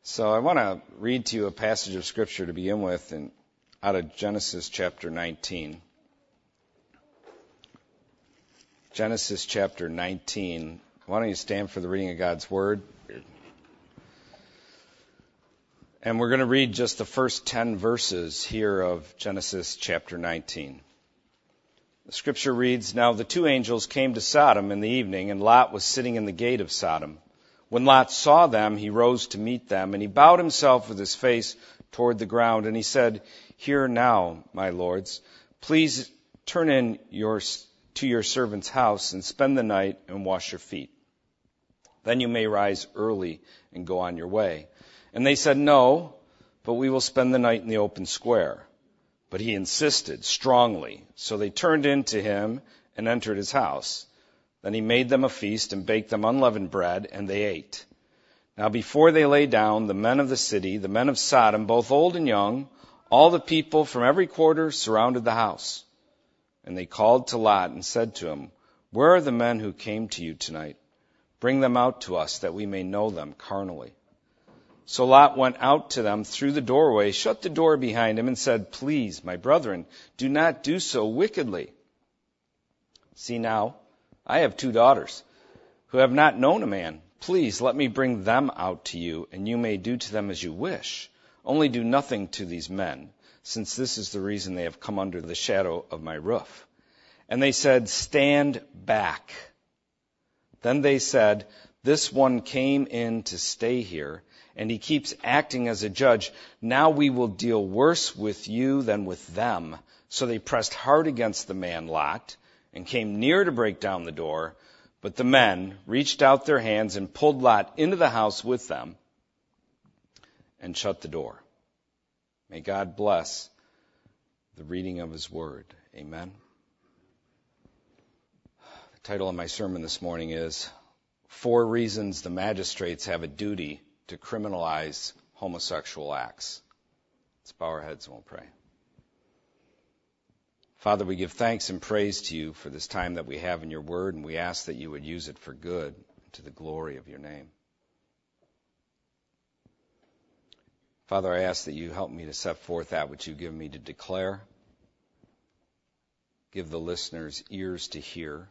So I want to read to you a passage of Scripture to begin with out of Genesis chapter 19. Genesis chapter 19. Why don't you stand for the reading of God's Word? And we're going to read just the first 10 verses here of Genesis chapter 19. The Scripture reads, "Now the two angels came to Sodom in the evening, and Lot was sitting in the gate of Sodom. When Lot saw them, he rose to meet them, and he bowed himself with his face toward the ground, and he said, 'Hear now, my lords, please turn in to your servant's house and spend the night and wash your feet. Then you may rise early and go on your way.' And they said, 'No, but we will spend the night in the open square.' But he insisted strongly. So they turned in to him and entered his house. Then he made them a feast and baked them unleavened bread, and they ate. Now before they lay down, the men of the city, the men of Sodom, both old and young, all the people from every quarter surrounded the house. And they called to Lot and said to him, 'Where are the men who came to you tonight? Bring them out to us, that we may know them carnally.' So Lot went out to them through the doorway, shut the door behind him, and said, 'Please, my brethren, do not do so wickedly. See now, I have 2 daughters who have not known a man. Please let me bring them out to you, and you may do to them as you wish. Only do nothing to these men, since this is the reason they have come under the shadow of my roof.' And they said, 'Stand back.' Then they said, 'This one came in to stay here, and he keeps acting as a judge. Now we will deal worse with you than with them.' So they pressed hard against the man Lot, and came near to break down the door. But the men reached out their hands and pulled Lot into the house with them and shut the door." May God bless the reading of his word. Amen. The title of my sermon this morning is 4 Reasons the Magistrates Have a Duty to Criminalize Homosexual Acts. Let's bow our heads and we'll pray. Father, we give thanks and praise to you for this time that we have in your word, and we ask that you would use it for good, to the glory of your name. Father, I ask that you help me to set forth that which you give me to declare. Give the listeners ears to hear.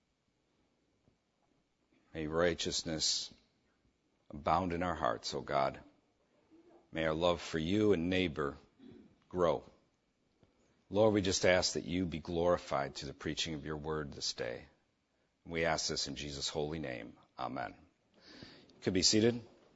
May righteousness abound in our hearts, O God. May our love for you and neighbor grow. Lord, we just ask that you be glorified through the preaching of your word this day. We ask this in Jesus' holy name. Amen. You could be seated.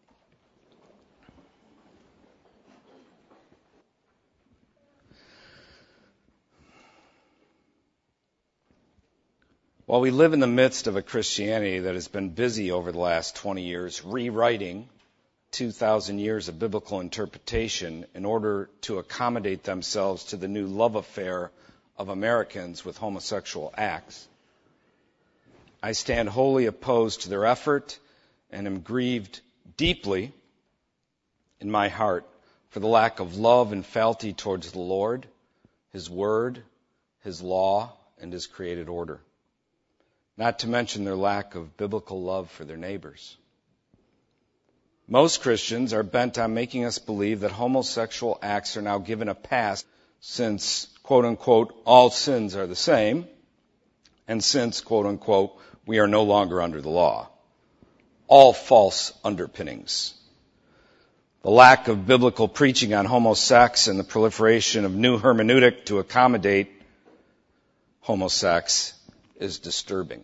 While we live in the midst of a Christianity that has been busy over the last 20 years rewriting 2,000 years of biblical interpretation in order to accommodate themselves to the new love affair of Americans with homosexual acts, I stand wholly opposed to their effort and am grieved deeply in my heart for the lack of love and fealty towards the Lord, his word, his law, and his created order. Not to mention their lack of biblical love for their neighbors. Most Christians are bent on making us believe that homosexual acts are now given a pass since, quote unquote, all sins are the same, and since, quote unquote, we are no longer under the law. All false underpinnings. The lack of biblical preaching on homosex and the proliferation of new hermeneutic to accommodate homosex is disturbing.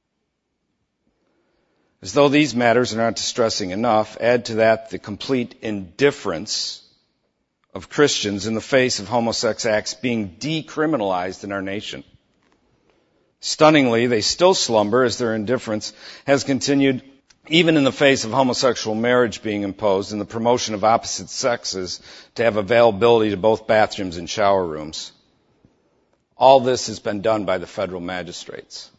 As though these matters are not distressing enough, add to that the complete indifference of Christians in the face of homosex acts being decriminalized in our nation. Stunningly, they still slumber as their indifference has continued even in the face of homosexual marriage being imposed and the promotion of opposite sexes to have availability to both bathrooms and shower rooms. All this has been done by the federal magistrates.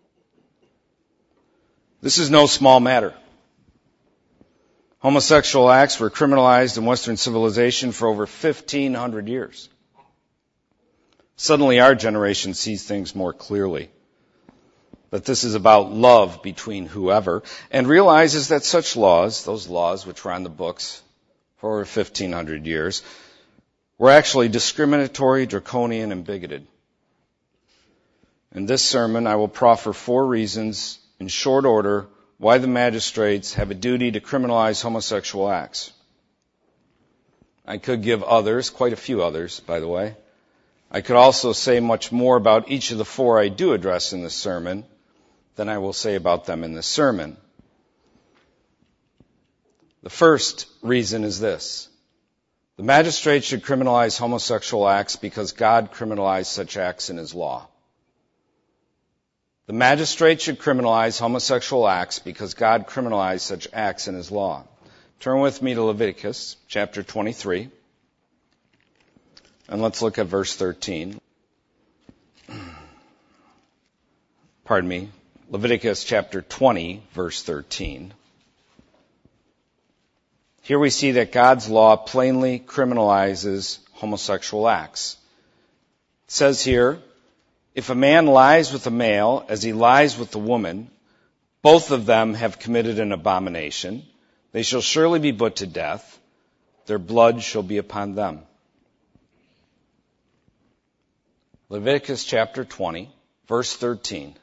This is no small matter. Homosexual acts were criminalized in Western civilization for over 1,500 years. Suddenly our generation sees things more clearly. That this is about love between whoever, and realizes that such laws, those laws which were on the books for over 1,500 years, were actually discriminatory, draconian, and bigoted. In this sermon, I will proffer 4 reasons, in short order, why the magistrates have a duty to criminalize homosexual acts. I could give others, quite a few others, by the way. I could also say much more about each of the 4 I do address in this sermon than I will say about them in this sermon. The first reason is this. The magistrates should criminalize homosexual acts because God criminalized such acts in His law. The magistrates should criminalize homosexual acts because God criminalized such acts in His law. Turn with me to Leviticus chapter 23, and let's look at verse 13. Pardon me, Leviticus chapter 20, verse 13. Here we see that God's law plainly criminalizes homosexual acts. It says here, if a man lies with a male as he lies with a woman, both of them have committed an abomination. They shall surely be put to death. Their blood shall be upon them. Leviticus chapter 20, verse 13.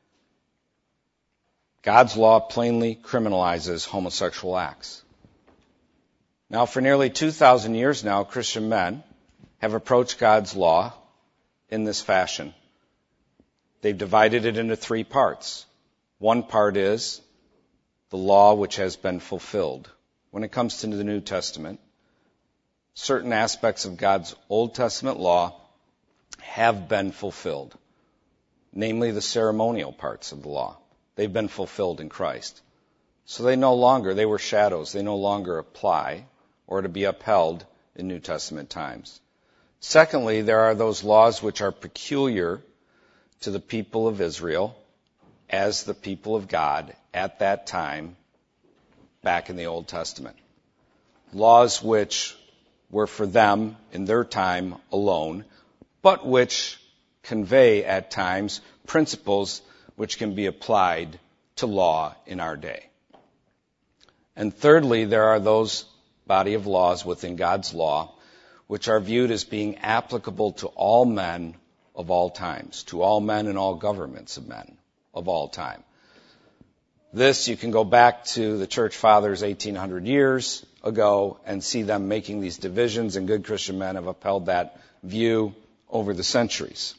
God's law plainly criminalizes homosexual acts. Now, for nearly 2,000 years now, Christian men have approached God's law in this fashion. They've divided it into 3 parts. One part is the law which has been fulfilled. When it comes to the New Testament, certain aspects of God's Old Testament law have been fulfilled, namely the ceremonial parts of the law. They've been fulfilled in Christ. So they were shadows. They no longer apply or to be upheld in New Testament times. Secondly, there are those laws which are peculiar to the people of Israel as the people of God at that time back in the Old Testament. Laws which were for them in their time alone, but which convey at times principles which can be applied to law in our day. And thirdly, there are those body of laws within God's law which are viewed as being applicable to all men of all times, to all men and all governments of men of all time. This, you can go back to the church fathers 1,800 years ago and see them making these divisions, and good Christian men have upheld that view over the centuries.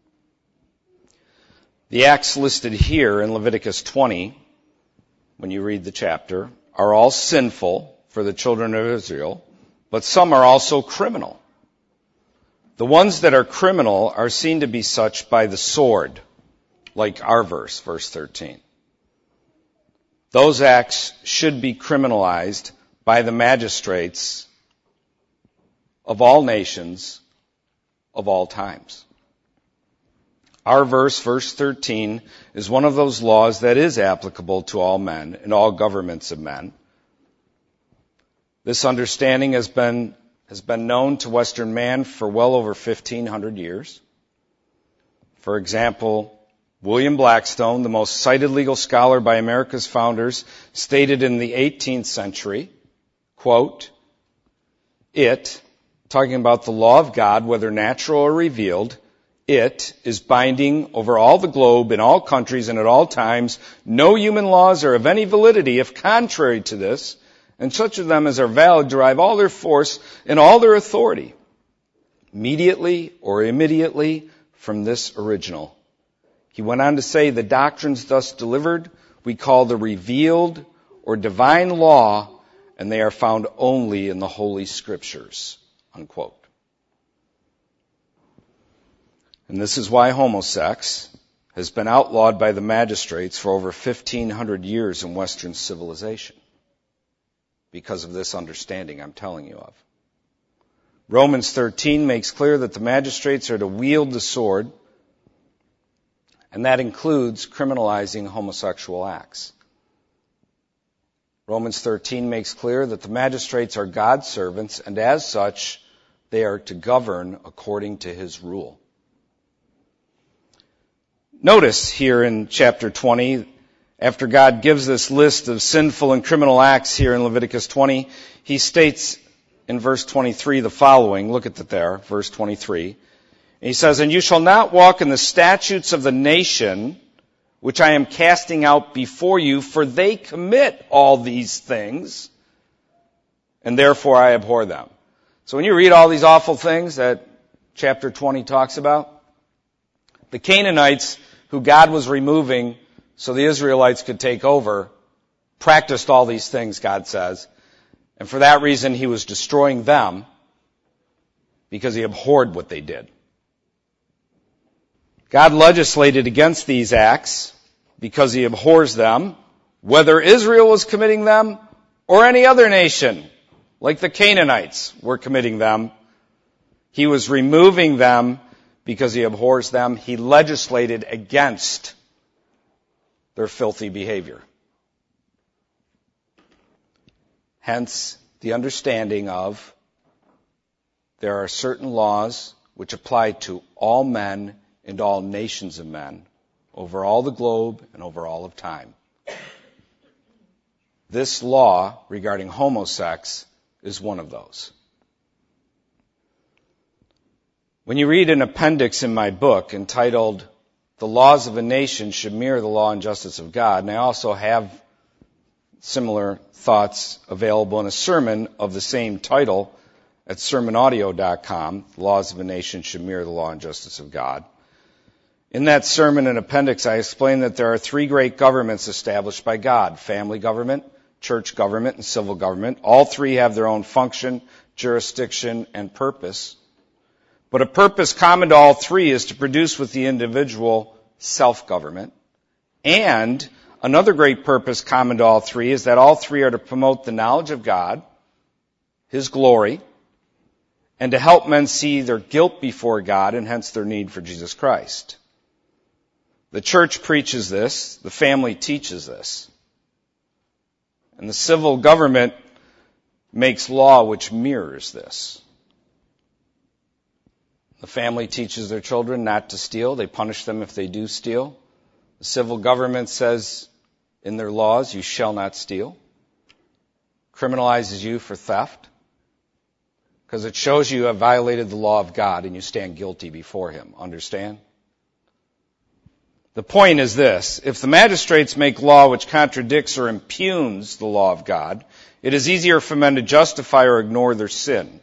The acts listed here in Leviticus 20, when you read the chapter, are all sinful for the children of Israel, but some are also criminal. The ones that are criminal are seen to be such by the sword, like our verse 13. Those acts should be criminalized by the magistrates of all nations, of all times. Our verse 13, is one of those laws that is applicable to all men and all governments of men. This understanding has been known to Western man for well over 1,500 years. For example, William Blackstone, the most cited legal scholar by America's founders, stated in the 18th century, quote, "It," talking about the law of God, whether natural or revealed, "it is binding over all the globe, in all countries, and at all times. No human laws are of any validity if contrary to this, and such of them as are valid derive all their force and all their authority, immediately or immediately, from this original." He went on to say, "The doctrines thus delivered we call the revealed or divine law, and they are found only in the Holy Scriptures." Unquote. And this is why homosex has been outlawed by the magistrates for over 1,500 years in Western civilization, because of this understanding I'm telling you of. Romans 13 makes clear that the magistrates are to wield the sword, and that includes criminalizing homosexual acts. Romans 13 makes clear that the magistrates are God's servants, and as such, they are to govern according to His rule. Notice here in chapter 20, after God gives this list of sinful and criminal acts here in Leviticus 20, he states in verse 23 the following. Look at that there, verse 23. He says, "And you shall not walk in the statutes of the nation which I am casting out before you, for they commit all these things, and therefore I abhor them." So when you read all these awful things that chapter 20 talks about, the Canaanites, who God was removing so the Israelites could take over, practiced all these things, God says. And for that reason, he was destroying them because he abhorred what they did. God legislated against these acts because he abhors them, whether Israel was committing them or any other nation, like the Canaanites were committing them. He was removing them because he abhors them. He legislated against their filthy behavior. Hence, the understanding of there are certain laws which apply to all men and all nations of men over all the globe and over all of time. This law regarding homosex is one of those. When you read an appendix in my book entitled "The Laws of a Nation Should Mirror the Law and Justice of God," and I also have similar thoughts available in a sermon of the same title at sermonaudio.com, "The Laws of a Nation Should Mirror the Law and Justice of God." In that sermon and appendix, I explain that there are three great governments established by God: family government, church government, and civil government. All three have their own function, jurisdiction, and purpose. But a purpose common to all three is to produce with the individual self-government. And another great purpose common to all three is that all three are to promote the knowledge of God, his glory, and to help men see their guilt before God and hence their need for Jesus Christ. The church preaches this, the family teaches this, and the civil government makes law which mirrors this. The family teaches their children not to steal. They punish them if they do steal. The civil government says in their laws, "You shall not steal." Criminalizes you for theft because it shows you have violated the law of God and you stand guilty before him. Understand? The point is this: if the magistrates make law which contradicts or impugns the law of God, it is easier for men to justify or ignore their sin.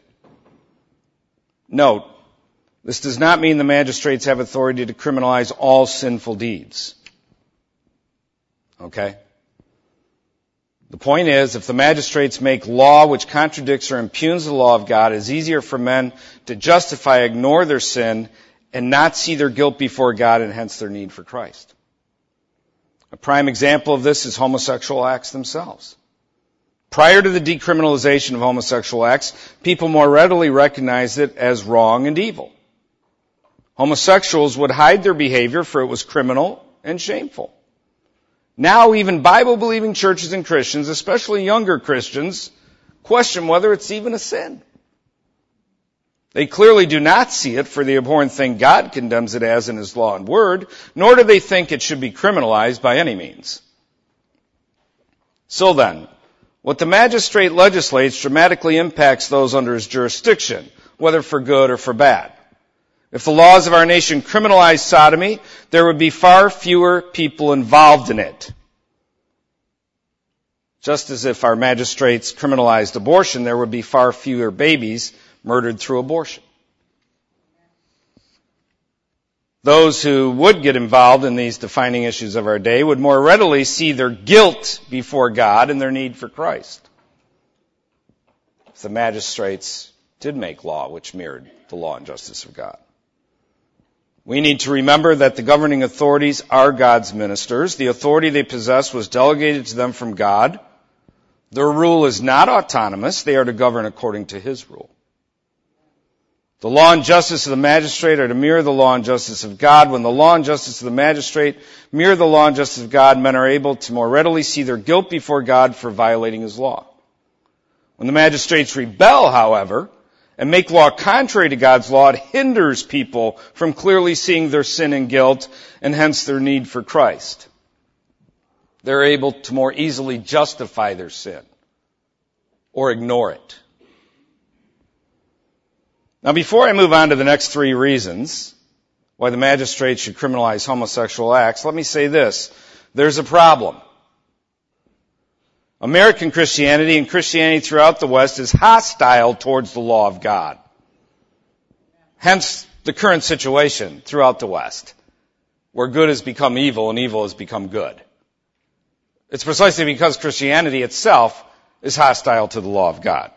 Note, this does not mean the magistrates have authority to criminalize all sinful deeds. Okay? The point is, if the magistrates make law which contradicts or impugns the law of God, it is easier for men to justify, ignore their sin, and not see their guilt before God and hence their need for Christ. A prime example of this is homosexual acts themselves. Prior to the decriminalization of homosexual acts, people more readily recognized it as wrong and evil. Homosexuals would hide their behavior, for it was criminal and shameful. Now even Bible-believing churches and Christians, especially younger Christians, question whether it's even a sin. They clearly do not see it for the abhorrent thing God condemns it as in his law and word, nor do they think it should be criminalized by any means. So then, what the magistrate legislates dramatically impacts those under his jurisdiction, whether for good or for bad. If the laws of our nation criminalized sodomy, there would be far fewer people involved in it. Just as if our magistrates criminalized abortion, there would be far fewer babies murdered through abortion. Those who would get involved in these defining issues of our day would more readily see their guilt before God and their need for Christ. If the magistrates did make law which mirrored the law and justice of God. We need to remember that the governing authorities are God's ministers. The authority they possess was delegated to them from God. Their rule is not autonomous. They are to govern according to his rule. The law and justice of the magistrate are to mirror the law and justice of God. When the law and justice of the magistrate mirror the law and justice of God, men are able to more readily see their guilt before God for violating his law. When the magistrates rebel, however, and make law contrary to God's law, it hinders people from clearly seeing their sin and guilt, and hence their need for Christ. They're able to more easily justify their sin or ignore it. Now, before I move on to the next three reasons why the magistrate should criminalize homosexual acts, let me say this. There's a problem. American Christianity and Christianity throughout the West is hostile towards the law of God. Hence the current situation throughout the West, where good has become evil and evil has become good. It's precisely because Christianity itself is hostile to the law of God.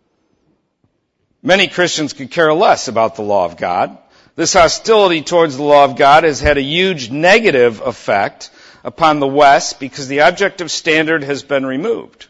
Many Christians could care less about the law of God. This hostility towards the law of God has had a huge negative effect upon the West because the objective standard has been removed.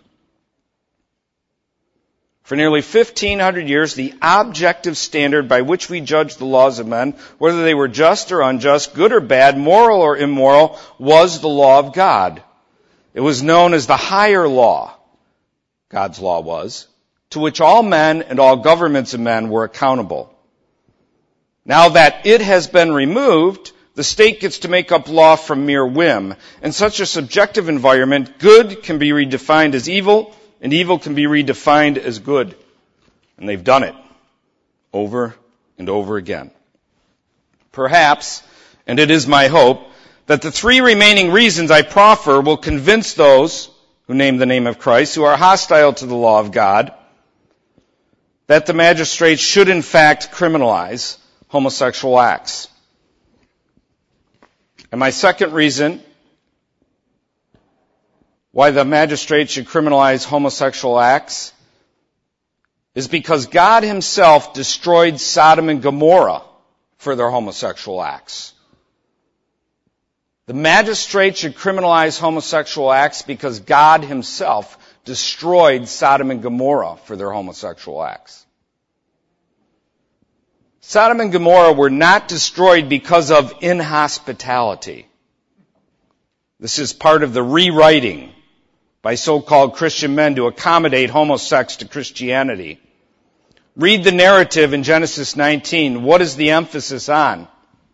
For nearly 1,500 years, the objective standard by which we judge the laws of men, whether they were just or unjust, good or bad, moral or immoral, was the law of God. It was known as the higher law, God's law was, to which all men and all governments of men were accountable. Now that it has been removed, the state gets to make up law from mere whim. In such a subjective environment, good can be redefined as evil, and evil can be redefined as good. And they've done it over and over again. Perhaps, and it is my hope, that the three remaining reasons I proffer will convince those who name the name of Christ, who are hostile to the law of God, that the magistrate should in fact criminalize homosexual acts. And my second reason why the magistrate should criminalize homosexual acts is because God himself destroyed Sodom and Gomorrah for their homosexual acts. The magistrate should criminalize homosexual acts because God himself destroyed Sodom and Gomorrah for their homosexual acts. Sodom and Gomorrah were not destroyed because of inhospitality. This is part of the rewriting by so-called Christian men to accommodate homosex to Christianity. Read the narrative in Genesis 19. What is the emphasis on?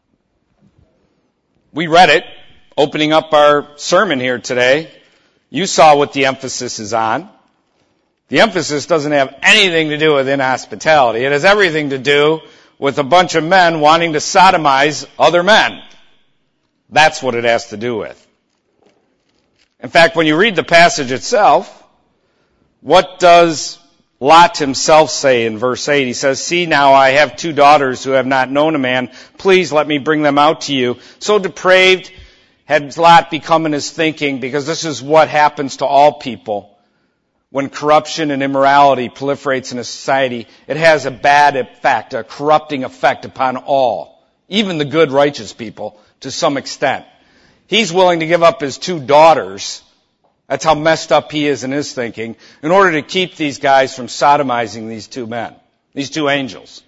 We read it, opening up our sermon here today. You saw what the emphasis is on. The emphasis doesn't have anything to do with inhospitality. It has everything to do with a bunch of men wanting to sodomize other men. That's what it has to do with. In fact, when you read the passage itself, what does Lot himself say in verse 8? He says, "See now, I have two daughters who have not known a man. Please let me bring them out to you." So depraved had Lot become in his thinking, because this is what happens to all people. When corruption and immorality proliferates in a society, it has a bad effect, a corrupting effect upon all, even the good, righteous people, to some extent. He's willing to give up his two daughters, that's how messed up he is in his thinking, in order to keep these guys from sodomizing these two men, these two angels.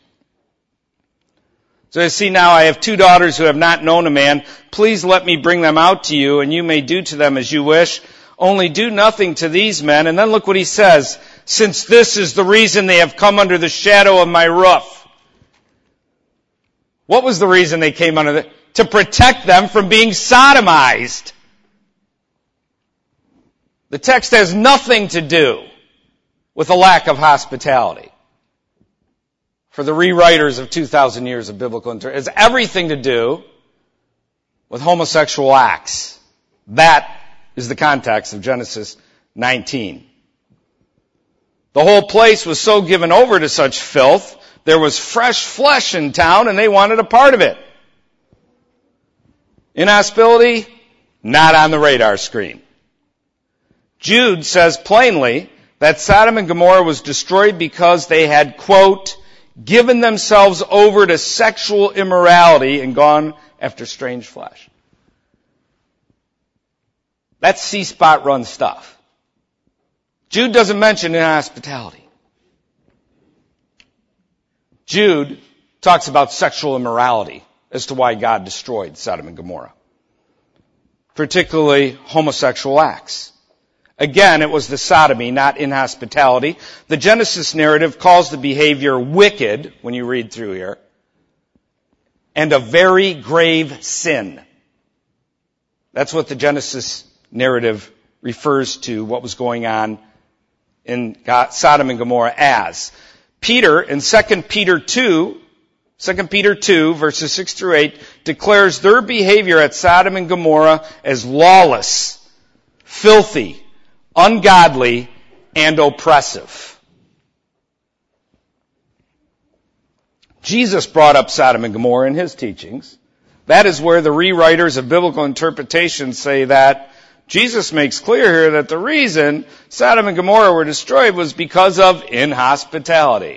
So you see now, I have two daughters who have not known a man. Please let me bring them out to you, and you may do to them as you wish. Only do nothing to these men. And then look what he says. Since this is the reason they have come under the shadow of my roof. What was the reason they came under the... To protect them from being sodomized. The text has nothing to do with a lack of hospitality. For the rewriters of 2,000 years of biblical interpretation, it has everything to do with homosexual acts. That is the context of Genesis 19. The whole place was so given over to such filth, there was fresh flesh in town and they wanted a part of it. Inhospitality, not on the radar screen. Jude says plainly that Sodom and Gomorrah was destroyed because they had, quote, given themselves over to sexual immorality and gone after strange flesh. That's C-spot run stuff. Jude doesn't mention inhospitality. Jude talks about sexual immorality as to why God destroyed Sodom and Gomorrah, particularly homosexual acts. Again, it was the sodomy, not inhospitality. The Genesis narrative calls the behavior wicked, when you read through here, and a very grave sin. That's what the Genesis narrative refers to what was going on in Sodom and Gomorrah as. Peter, in 2 Peter 2, verses 6 through 8, declares their behavior at Sodom and Gomorrah as lawless, filthy, ungodly, and oppressive. Jesus brought up Sodom and Gomorrah in his teachings. That is where the rewriters of biblical interpretation say that Jesus makes clear here that the reason Sodom and Gomorrah were destroyed was because of inhospitality.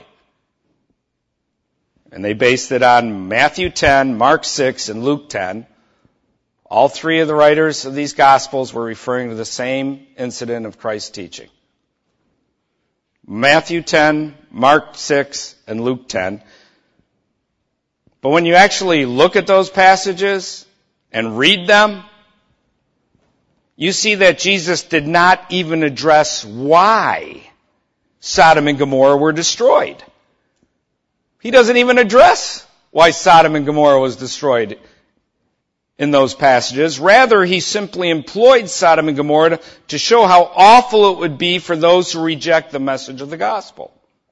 And they based it on Matthew 10, Mark 6, and Luke 10. All three of the writers of these Gospels were referring to the same incident of Christ's teaching. Matthew 10, Mark 6, and Luke 10. But when you actually look at those passages and read them, you see that Jesus did not even address why Sodom and Gomorrah were destroyed. He doesn't even address why Sodom and Gomorrah was destroyed in those passages. Rather, he simply employed Sodom and Gomorrah to show how awful it would be for those who reject the message of the gospel.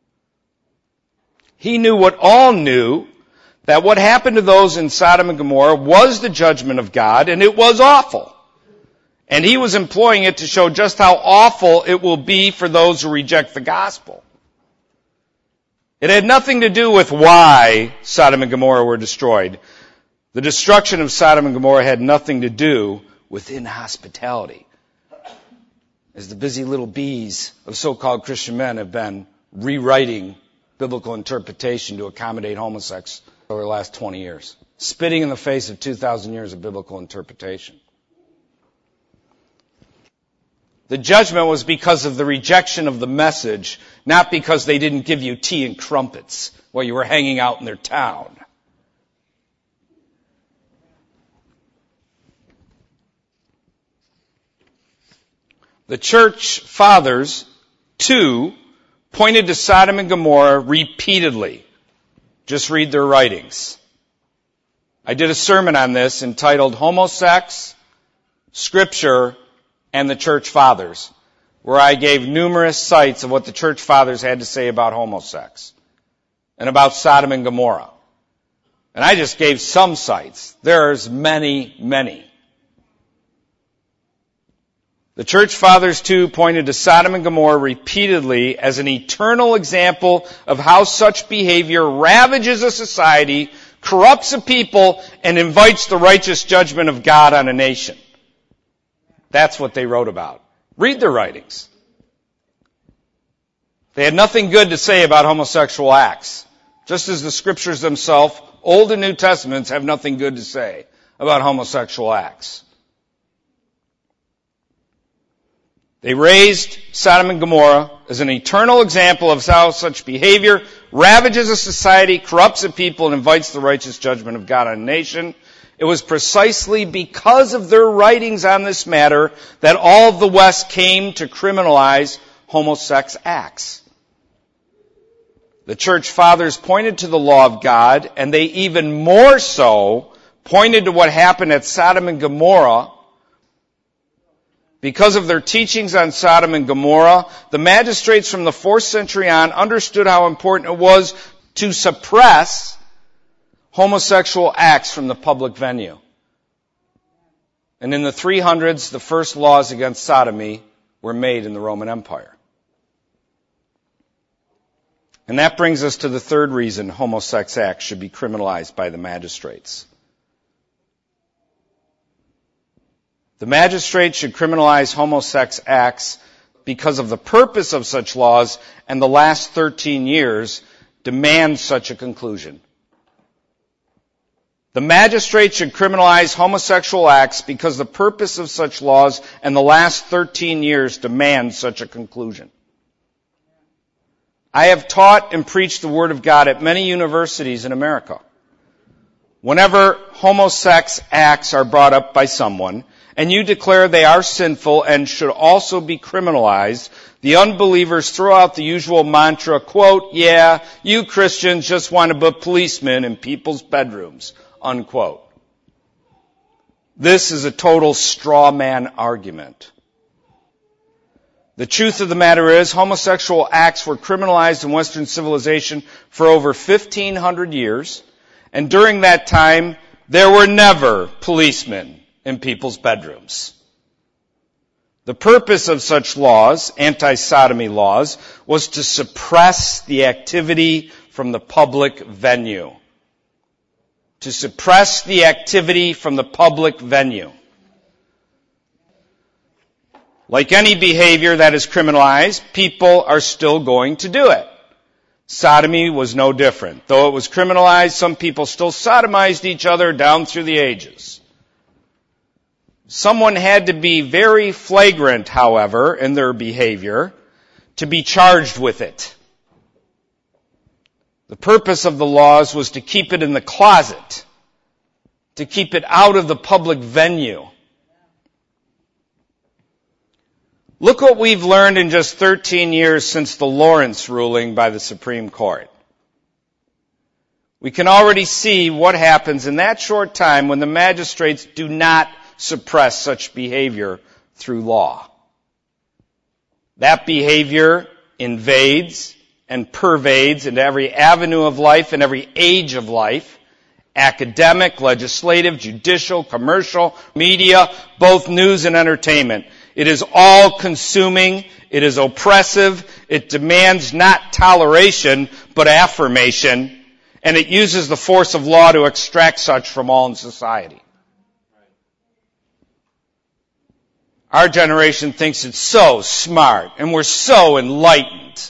He knew what all knew, that what happened to those in Sodom and Gomorrah was the judgment of God, and it was awful. And he was employing it to show just how awful it will be for those who reject the gospel. It had nothing to do with why Sodom and Gomorrah were destroyed. The destruction of Sodom and Gomorrah had nothing to do with inhospitality. As the busy little bees of so-called Christian men have been rewriting biblical interpretation to accommodate homosexuals over the last 20 years, spitting in the face of 2,000 years of biblical interpretation. The judgment was because of the rejection of the message, not because they didn't give you tea and crumpets while you were hanging out in their town. The church fathers, too, pointed to Sodom and Gomorrah repeatedly. Just read their writings. I did a sermon on this entitled Homosex, Scripture, and the Church Fathers, where I gave numerous cites of what the Church Fathers had to say about homosex and about Sodom and Gomorrah. And I just gave some cites. There's many, many. The Church Fathers, too, pointed to Sodom and Gomorrah repeatedly as an eternal example of how such behavior ravages a society, corrupts a people, and invites the righteous judgment of God on a nation. That's what they wrote about. Read their writings. They had nothing good to say about homosexual acts, just as the Scriptures themselves, Old and New Testaments, have nothing good to say about homosexual acts. They raised Sodom and Gomorrah as an eternal example of how such behavior ravages a society, corrupts a people, and invites the righteous judgment of God on a nation. It was precisely because of their writings on this matter that all of the West came to criminalize homosex acts. The Church Fathers pointed to the law of God, and they even more so pointed to what happened at Sodom and Gomorrah. Because of their teachings on Sodom and Gomorrah, the magistrates from the 4th century on understood how important it was to suppress homosexual acts from the public venue. And in the 300s, the first laws against sodomy were made in the Roman Empire. And that brings us to the third reason homosex acts should be criminalized by the magistrates. The magistrates should criminalize homosex acts because of the purpose of such laws, and the last 13 years demand such a conclusion. The magistrates should criminalize homosexual acts because the purpose of such laws and the last 13 years demand such a conclusion. I have taught and preached the Word of God at many universities in America. Whenever homosex acts are brought up by someone, and you declare they are sinful and should also be criminalized, the unbelievers throw out the usual mantra, quote, yeah, you Christians just want to put policemen in people's bedrooms, unquote. This is a total straw man argument. The truth of the matter is, homosexual acts were criminalized in Western civilization for over 1,500 years, and during that time, there were never policemen in people's bedrooms. The purpose of such laws, anti-sodomy laws, was to suppress the activity from the public venue. To suppress the activity from the public venue. Like any behavior that is criminalized, people are still going to do it. Sodomy was no different. Though it was criminalized, some people still sodomized each other down through the ages. Someone had to be very flagrant, however, in their behavior to be charged with it. The purpose of the laws was to keep it in the closet, to keep it out of the public venue. Look what we've learned in just 13 years since the Lawrence ruling by the Supreme Court. We can already see what happens in that short time when the magistrates do not suppress such behavior through law. That behavior invades and pervades into every avenue of life and every age of life, academic, legislative, judicial, commercial, media, both news and entertainment. It is all-consuming, it is oppressive, it demands not toleration, but affirmation, and it uses the force of law to extract such from all in society. Our generation thinks it's so smart, and we're so enlightened.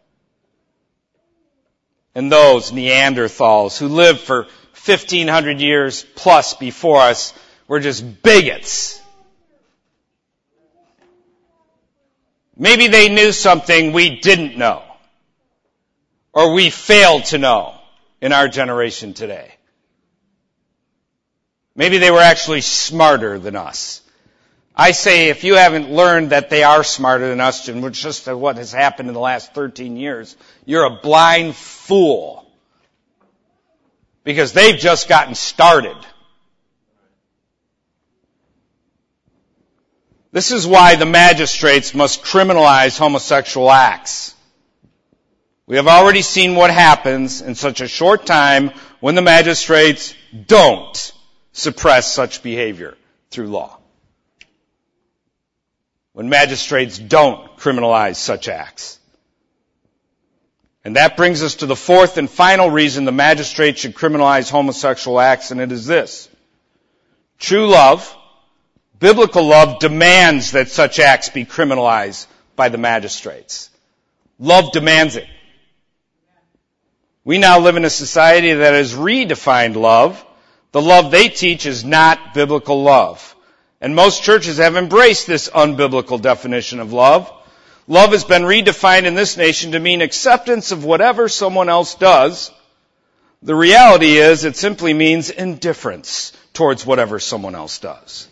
And those Neanderthals who lived for 1,500 years plus before us were just bigots. Maybe they knew something we didn't know, or we failed to know in our generation today. Maybe they were actually smarter than us. I say if you haven't learned that they are smarter than us, which is just what has happened in the last 13 years, you're a blind fool. Because they've just gotten started. This is why the magistrates must criminalize homosexual acts. We have already seen what happens in such a short time when the magistrates don't suppress such behavior through law. When magistrates don't criminalize such acts. And that brings us to the fourth and final reason the magistrate should criminalize homosexual acts, and it is this. True love, biblical love, demands that such acts be criminalized by the magistrates. Love demands it. We now live in a society that has redefined love. The love they teach is not biblical love. And most churches have embraced this unbiblical definition of love. Love has been redefined in this nation to mean acceptance of whatever someone else does. The reality is it simply means indifference towards whatever someone else does.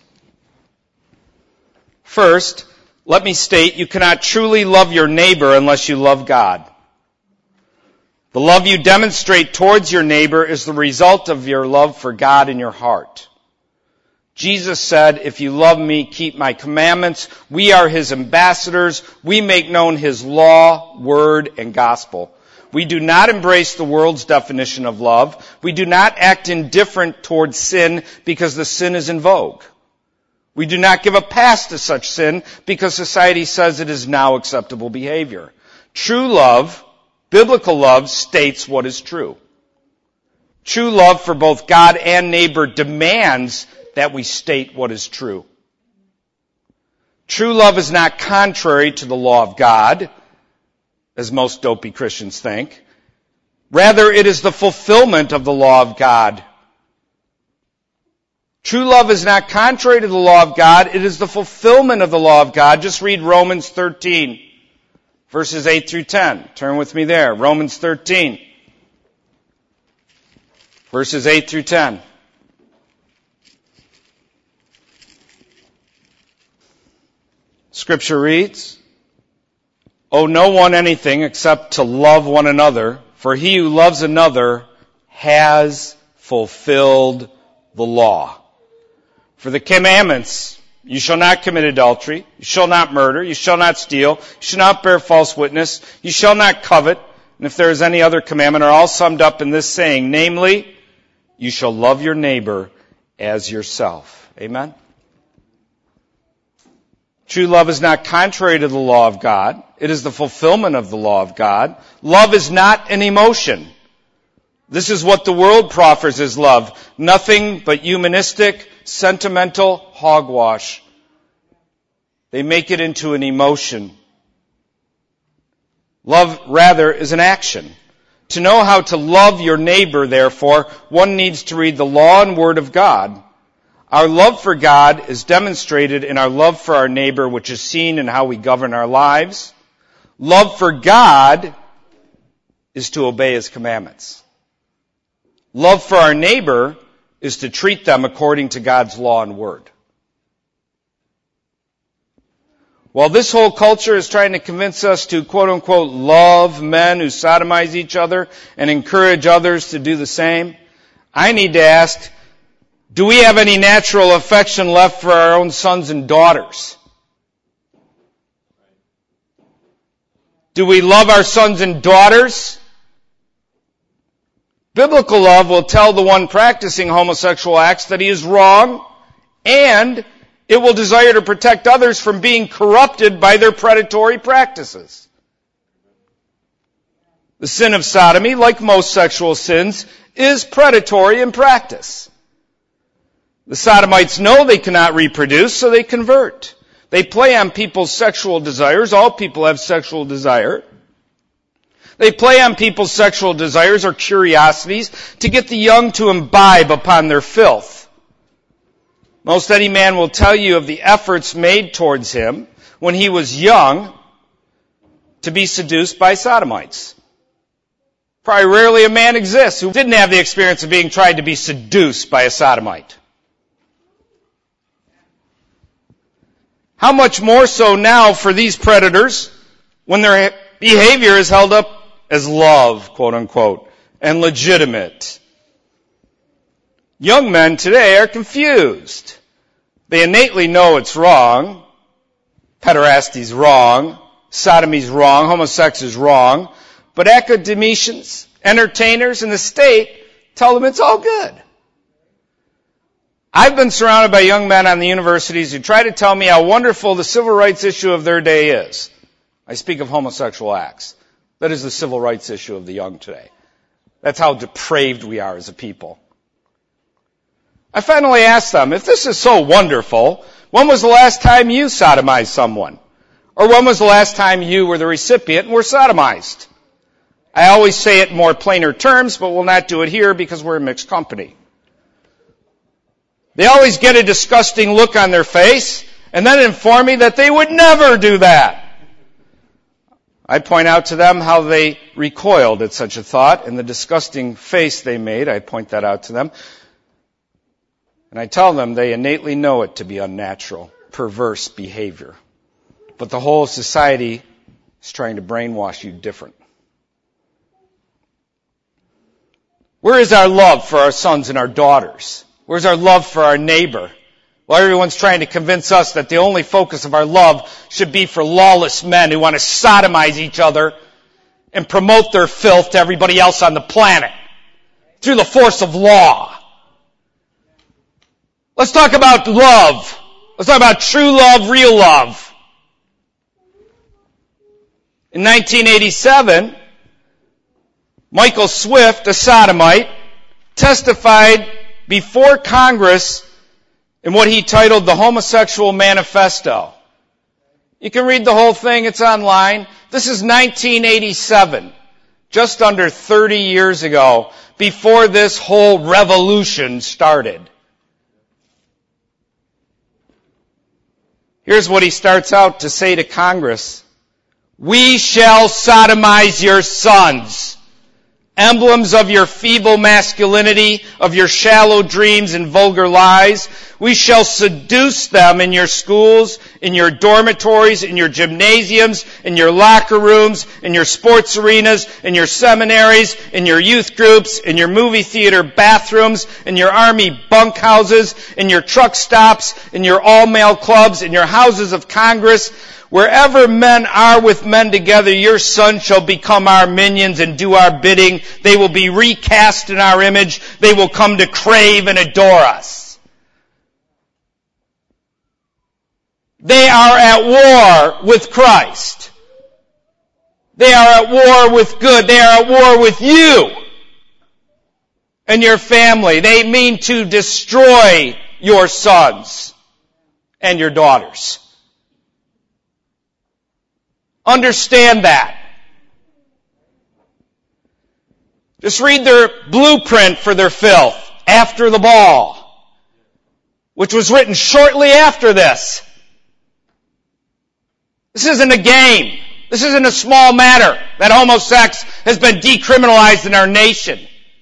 First, let me state you cannot truly love your neighbor unless you love God. The love you demonstrate towards your neighbor is the result of your love for God in your heart. Jesus said, if you love me, keep my commandments. We are his ambassadors. We make known his law, word, and gospel. We do not embrace the world's definition of love. We do not act indifferent towards sin because the sin is in vogue. We do not give a pass to such sin because society says it is now acceptable behavior. True love, biblical love, states what is true. True love for both God and neighbor demands that we state what is true. True love is not contrary to the law of God, as most dopey Christians think. Rather, it is the fulfillment of the law of God. True love is not contrary to the law of God, it is the fulfillment of the law of God. Just read Romans 13, verses 8 through 10. Turn with me there. Romans 13, verses 8 through 10. Scripture reads, owe no one anything except to love one another, for he who loves another has fulfilled the law. For the commandments You shall not commit adultery. You shall not murder. You shall not steal. You shall not bear false witness. You shall not covet. And if there is any other commandment, are all summed up in this saying, namely, you shall love your neighbor as yourself. Amen? True love is not contrary to the law of God. It is the fulfillment of the law of God. Love is not an emotion. This is what the world proffers as love. Nothing but humanistic, sentimental hogwash. They make it into an emotion. Love, rather, is an action. To know how to love your neighbor, therefore, one needs to read the law and word of God. Our love for God is demonstrated in our love for our neighbor, which is seen in how we govern our lives. Love for God is to obey His commandments. Love for our neighbor is to treat them according to God's law and word. While this whole culture is trying to convince us to, quote-unquote, love men who sodomize each other and encourage others to do the same, I need to ask, do we have any natural affection left for our own sons and daughters? Do we love our sons and daughters? Biblical love will tell the one practicing homosexual acts that he is wrong, and it will desire to protect others from being corrupted by their predatory practices. The sin of sodomy, like most sexual sins, is predatory in practice. The sodomites know they cannot reproduce, so they convert. They play on people's sexual desires. All people have sexual desire. They play on people's sexual desires or curiosities to get the young to imbibe upon their filth. Most any man will tell you of the efforts made towards him when he was young to be seduced by sodomites. Probably rarely a man exists who didn't have the experience of being tried to be seduced by a sodomite. How much more so now for these predators when their behavior is held up as love, quote unquote, and legitimate. Young men today are confused. They innately know it's wrong. Pederasty's wrong. Sodomy's wrong. Homosex is wrong. But academicians, entertainers, and the state tell them it's all good. I've been surrounded by young men on the universities who try to tell me how wonderful the civil rights issue of their day is. I speak of homosexual acts. That is the civil rights issue of the young today. That's how depraved we are as a people. I finally asked them, if this is so wonderful, when was the last time you sodomized someone? Or when was the last time you were the recipient and were sodomized? I always say it in more plainer terms, but we'll not do it here because we're a mixed company. They always get a disgusting look on their face and then inform me that they would never do that. I point out to them how they recoiled at such a thought and the disgusting face they made. I point that out to them. And I tell them they innately know it to be unnatural, perverse behavior. But the whole society is trying to brainwash you different. Where is our love for our sons and our daughters? Where's our love for our neighbor? Well, everyone's trying to convince us that the only focus of our love should be for lawless men who want to sodomize each other and promote their filth to everybody else on the planet through the force of law. Let's talk about love. Let's talk about true love, real love. In 1987, Michael Swift, a sodomite, testified before Congress in what he titled the Homosexual Manifesto. You can read the whole thing, it's online. This is 1987, just under 30 years ago, before this whole revolution started. Here's what he starts out to say to Congress. We shall sodomize your sons emblems of your feeble masculinity, of your shallow dreams and vulgar lies. We shall seduce them in your schools, in your dormitories, in your gymnasiums, in your locker rooms, in your sports arenas, in your seminaries, in your youth groups, in your movie theater bathrooms, in your army bunkhouses, in your truck stops, in your all-male clubs, in your houses of Congress. Wherever men are with men together, your sons shall become our minions and do our bidding. They will be recast in our image. They will come to crave and adore us. They are at war with Christ. They are at war with good. They are at war with you and your family. They mean to destroy your sons and your daughters. Understand that. Just read their blueprint for their filth, After the Ball, which was written shortly after this. This isn't a game. This isn't a small matter that homosex has been decriminalized in our nation.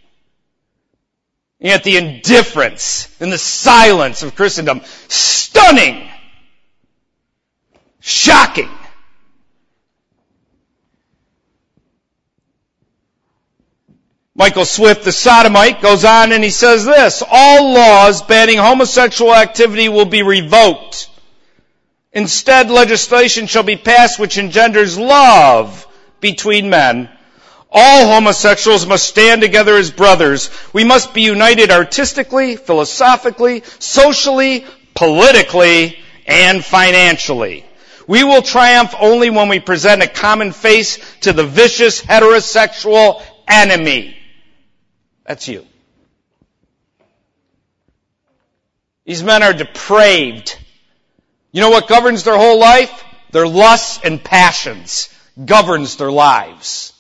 And yet the indifference and the silence of Christendom, stunning, shocking. Michael Swift, the sodomite, goes on and he says this: all laws banning homosexual activity will be revoked. Instead, legislation shall be passed which engenders love between men. All homosexuals must stand together as brothers. We must be united artistically, philosophically, socially, politically, and financially. We will triumph only when we present a common face to the vicious heterosexual enemy. That's you. These men are depraved. You know what governs their whole life? Their lusts and passions governs their lives.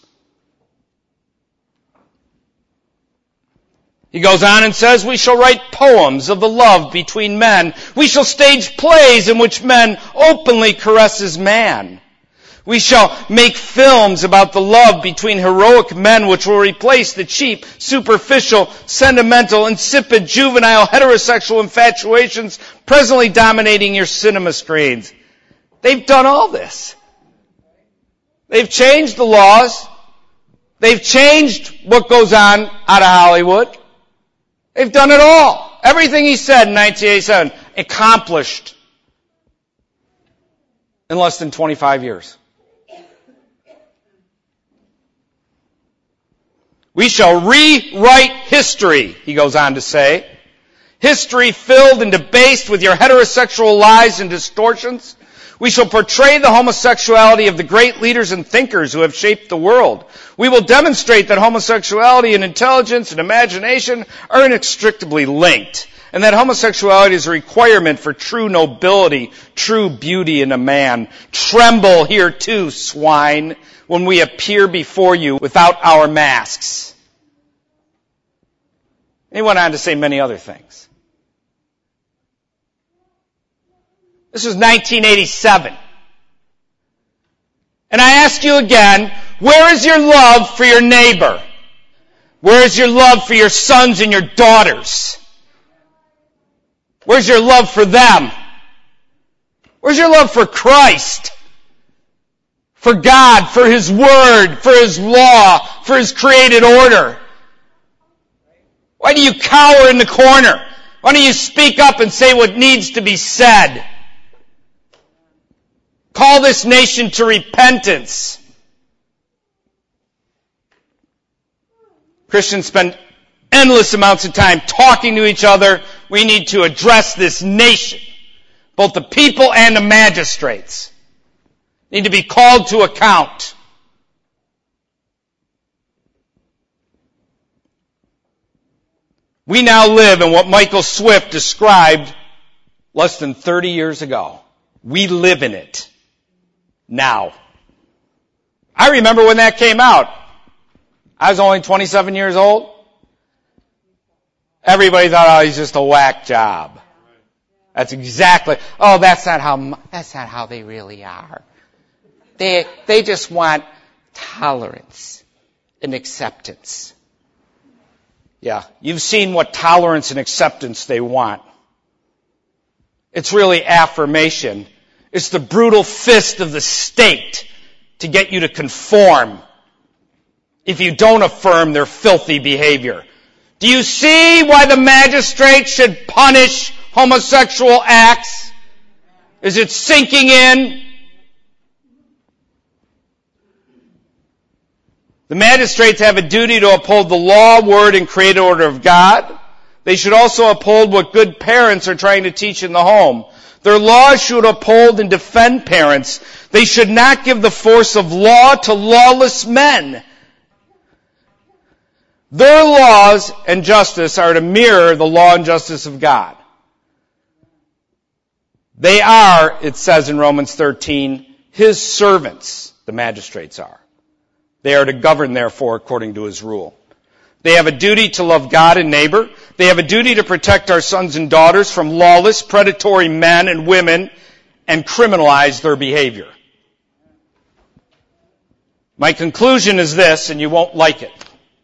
He goes on and says, we shall write poems of the love between men. We shall stage plays in which men openly caresses man. We shall make films about the love between heroic men which will replace the cheap, superficial, sentimental, insipid, juvenile, heterosexual infatuations presently dominating your cinema screens. They've done all this. They've changed the laws. They've changed what goes on out of Hollywood. They've done it all. Everything he said in 1987 accomplished in less than 25 years. We shall rewrite history, he goes on to say. History filled and debased with your heterosexual lies and distortions. We shall portray the homosexuality of the great leaders and thinkers who have shaped the world. We will demonstrate that homosexuality and intelligence and imagination are inextricably linked, and that homosexuality is a requirement for true nobility, true beauty in a man. Tremble here too, swine, when we appear before you without our masks. And he went on to say many other things. This was 1987. And I ask you again, where is your love for your neighbor? Where is your love for your sons and your daughters? Where's your love for them? Where's your love for Christ? For God, for His Word, for His law, for His created order? Why do you cower in the corner? Why don't you speak up and say what needs to be said? Call this nation to repentance. Christians spend endless amounts of time talking to each other. We need to address this nation. Both the people and the magistrates need to be called to account. We now live in what Michael Swift described less than 30 years ago. We live in it now. I remember when that came out. I was only 27 years old. Everybody thought, oh, he's just a whack job. That's exactly, that's not how they really are. They just want tolerance and acceptance. Yeah, you've seen what tolerance and acceptance they want. It's really affirmation. It's the brutal fist of the state to get you to conform if you don't affirm their filthy behavior. Do you see why the magistrate should punish homosexual acts? Is it sinking in? The magistrates have a duty to uphold the law, word, and created order of God. They should also uphold what good parents are trying to teach in the home. Their laws should uphold and defend parents. They should not give the force of law to lawless men. Their laws and justice are to mirror the law and justice of God. They are, it says in Romans 13, His servants, the magistrates are. They are to govern, therefore, according to His rule. They have a duty to love God and neighbor. They have a duty to protect our sons and daughters from lawless, predatory men and women and criminalize their behavior. My conclusion is this, and you won't like it.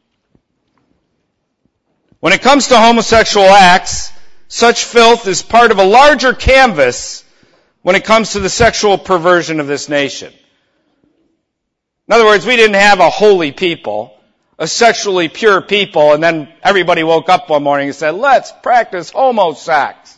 When it comes to homosexual acts, such filth is part of a larger canvas when it comes to the sexual perversion of this nation. In other words, we didn't have a holy people, a sexually pure people, and then everybody woke up one morning and said, let's practice homosex.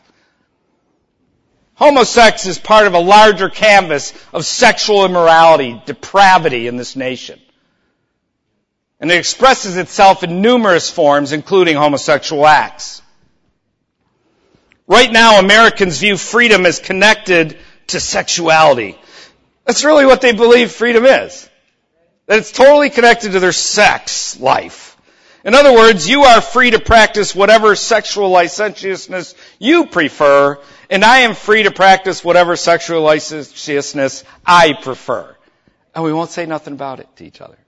Homosex is part of a larger canvas of sexual immorality, depravity in this nation. And it expresses itself in numerous forms, including homosexual acts. Right now, Americans view freedom as connected to sexuality. That's really what they believe freedom is. That it's totally connected to their sex life. In other words, you are free to practice whatever sexual licentiousness you prefer, and I am free to practice whatever sexual licentiousness I prefer. And we won't say nothing about it to each other.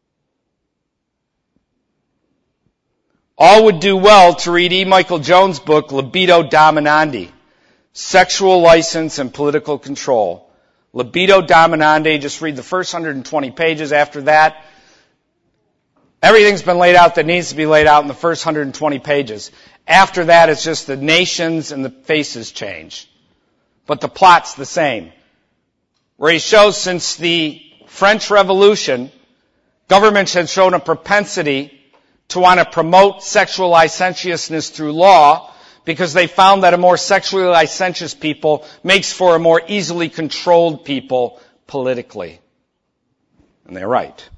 All would do well to read E. Michael Jones' book, Libido Dominandi, Sexual License and Political Control. Libido Dominandi, just read the first 120 pages. After that, everything's been laid out that needs to be laid out in the first 120 pages. After that, it's just the nations and the faces change. But the plot's the same. Where he shows since the French Revolution, governments had shown a propensity to want to promote sexual licentiousness through law because they found that a more sexually licentious people makes for a more easily controlled people politically. And they're right.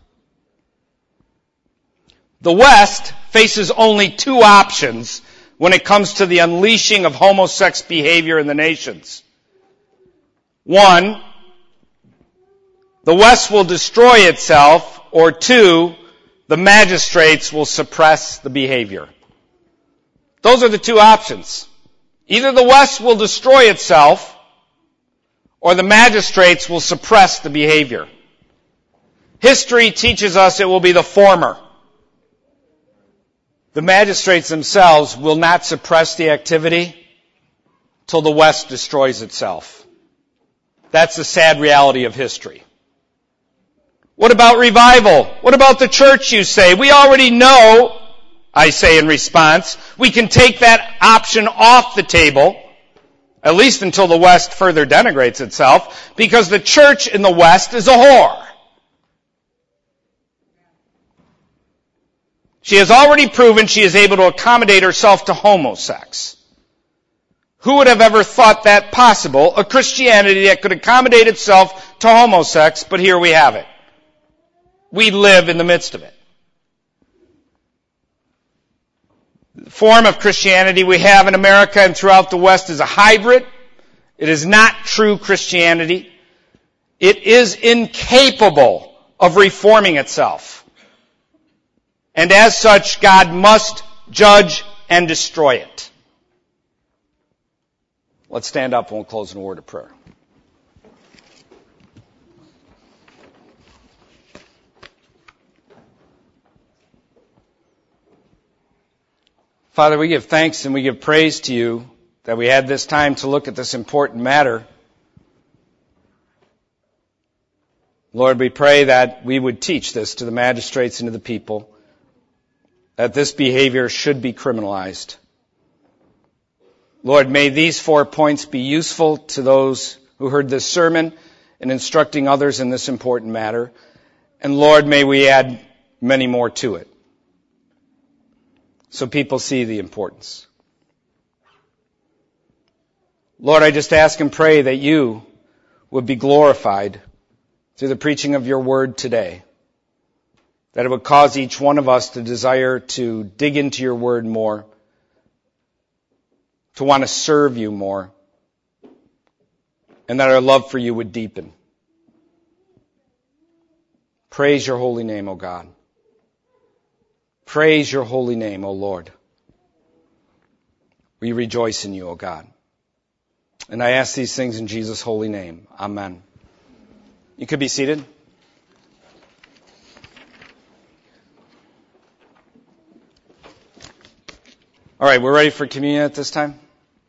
The West faces only two options when it comes to the unleashing of homosex behavior in the nations. One, the West will destroy itself, or two, the magistrates will suppress the behavior. Those are the two options. Either the West will destroy itself, or the magistrates will suppress the behavior. History teaches us it will be the former. The magistrates themselves will not suppress the activity till the West destroys itself. That's the sad reality of history. What about revival? What about the church, you say? We already know, I say in response, we can take that option off the table, at least until the West further denigrates itself, because the church in the West is a whore. She has already proven she is able to accommodate herself to homosex. Who would have ever thought that possible? A Christianity that could accommodate itself to homosex, but here we have it. We live in the midst of it. The form of Christianity we have in America and throughout the West is a hybrid. It is not true Christianity. It is incapable of reforming itself. And as such, God must judge and destroy it. Let's stand up and we'll close in a word of prayer. Father, we give thanks and we give praise to you that we had this time to look at this important matter. Lord, we pray that we would teach this to the magistrates and to the people, that this behavior should be criminalized. Lord, may these 4 points be useful to those who heard this sermon in instructing others in this important matter. And Lord, may we add many more to it, so people see the importance. Lord, I just ask and pray that you would be glorified through the preaching of your word today, that it would cause each one of us to desire to dig into your word more, to want to serve you more, and that our love for you would deepen. Praise your holy name, O God. Praise your holy name, O Lord. We rejoice in you, O God. And I ask these things in Jesus' holy name. Amen. You could be seated. All right, we're ready for communion at this time.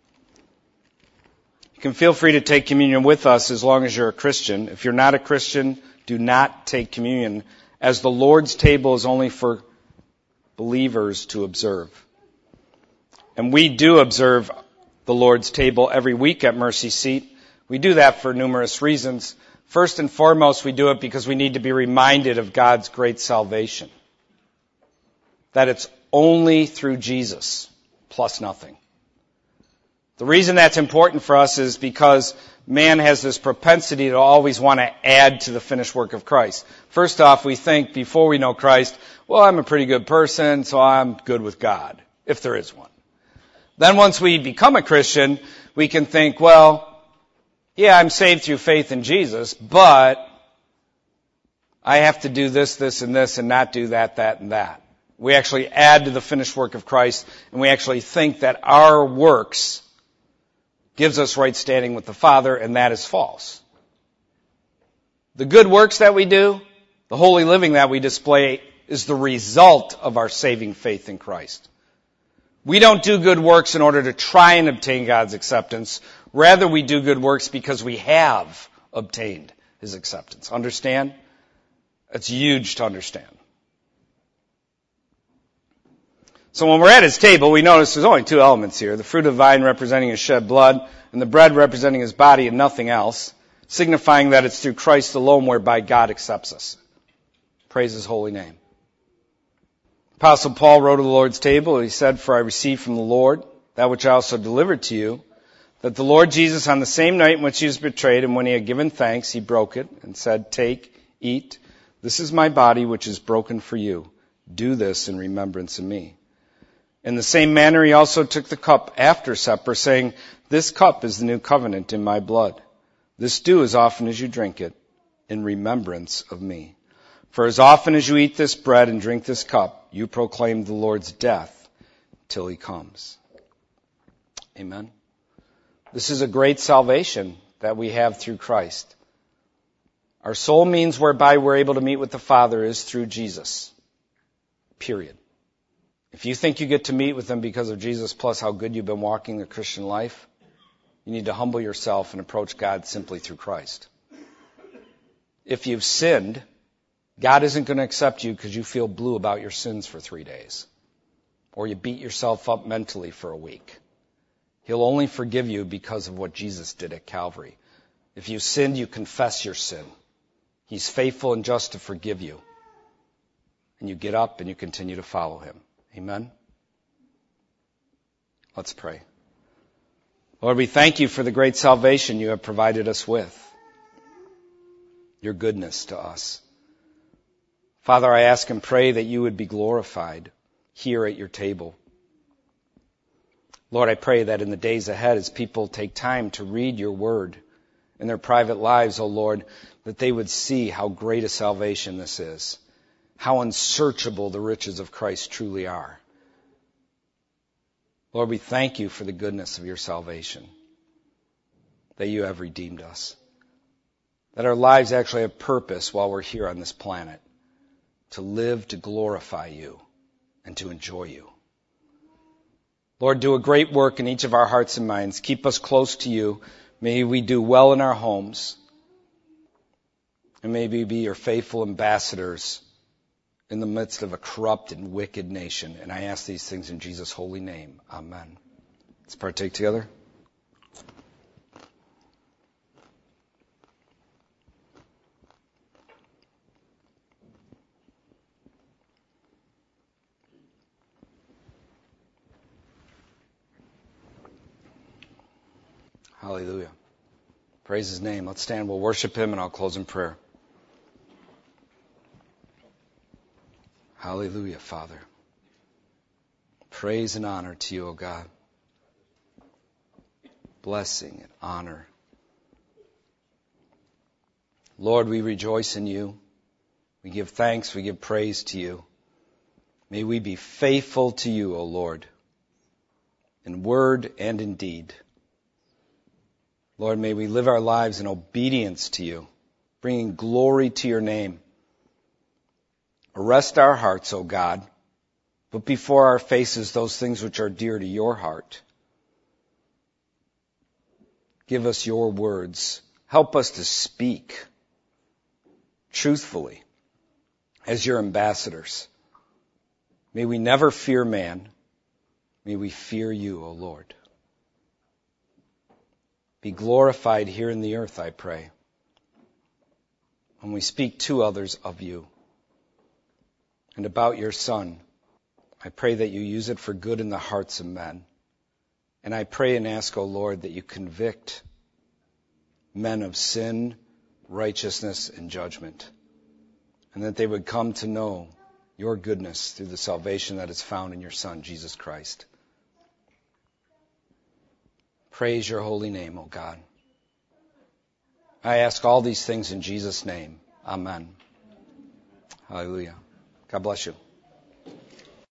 You can feel free to take communion with us as long as you're a Christian. If you're not a Christian, do not take communion, as the Lord's table is only for believers to observe. And we do observe the Lord's table every week at Mercy Seat. We do that for numerous reasons. First and foremost, we do it because we need to be reminded of God's great salvation. That it's only through Jesus, plus nothing. The reason that's important for us is because man has this propensity to always want to add to the finished work of Christ. First off, we think before we know Christ, well, I'm a pretty good person, so I'm good with God, if there is one. Then once we become a Christian, we can think, well, yeah, I'm saved through faith in Jesus, but I have to do this, this, and this, and not do that, that, and that. We actually add to the finished work of Christ, and we actually think that our works gives us right standing with the Father, and that is false. The good works that we do, the holy living that we display, is the result of our saving faith in Christ. We don't do good works in order to try and obtain God's acceptance. Rather, we do good works because we have obtained His acceptance. Understand? It's huge to understand. So when we're at His table, we notice there's only 2 elements here. The fruit of the vine representing His shed blood, and the bread representing His body and nothing else, signifying that it's through Christ alone whereby God accepts us. Praise His holy name. Apostle Paul wrote of the Lord's table, he said, "For I received from the Lord that which I also delivered to you, that the Lord Jesus on the same night in which He was betrayed, and when He had given thanks, He broke it and said, 'Take, eat, this is my body which is broken for you. Do this in remembrance of me.' In the same manner He also took the cup after supper, saying, 'This cup is the new covenant in my blood. This do as often as you drink it in remembrance of me. For as often as you eat this bread and drink this cup, you proclaim the Lord's death till He comes.'" Amen. This is a great salvation that we have through Christ. Our sole means whereby we're able to meet with the Father is through Jesus. Period. If you think you get to meet with Him because of Jesus plus how good you've been walking the Christian life, you need to humble yourself and approach God simply through Christ. If you've sinned, God isn't going to accept you because you feel blue about your sins for 3 days, or you beat yourself up mentally for a week. He'll only forgive you because of what Jesus did at Calvary. If you sinned, you confess your sin. He's faithful and just to forgive you. And you get up and you continue to follow Him. Amen? Let's pray. Lord, we thank you for the great salvation you have provided us with, your goodness to us. Father, I ask and pray that you would be glorified here at your table. Lord, I pray that in the days ahead, as people take time to read your word in their private lives, O Lord, that they would see how great a salvation this is, how unsearchable the riches of Christ truly are. Lord, we thank you for the goodness of your salvation, that you have redeemed us, that our lives actually have purpose while we're here on this planet, to live to glorify you and to enjoy you. Lord, do a great work in each of our hearts and minds. Keep us close to you. May we do well in our homes. And may we be your faithful ambassadors in the midst of a corrupt and wicked nation. And I ask these things in Jesus' holy name. Amen. Let's partake together. Hallelujah. Praise his name. Let's stand. We'll worship him, and I'll close in prayer. Hallelujah, Father. Praise and honor to you, O God. Blessing and honor. Lord, we rejoice in you. We give thanks, we give praise to you. May we be faithful to you, O Lord, in word and in deed. Lord, may we live our lives in obedience to you, bringing glory to your name. Arrest our hearts, O God, put before our faces those things which are dear to your heart. Give us your words. Help us to speak truthfully as your ambassadors. May we never fear man. May we fear you, O Lord. Be glorified here in the earth, I pray, when we speak to others of you and about your Son. I pray that you use it for good in the hearts of men. And I pray and ask, O Lord, that you convict men of sin, righteousness, and judgment, and that they would come to know your goodness through the salvation that is found in your Son, Jesus Christ. Praise your holy name, O God. I ask all these things in Jesus' name. Amen. Hallelujah. God bless you.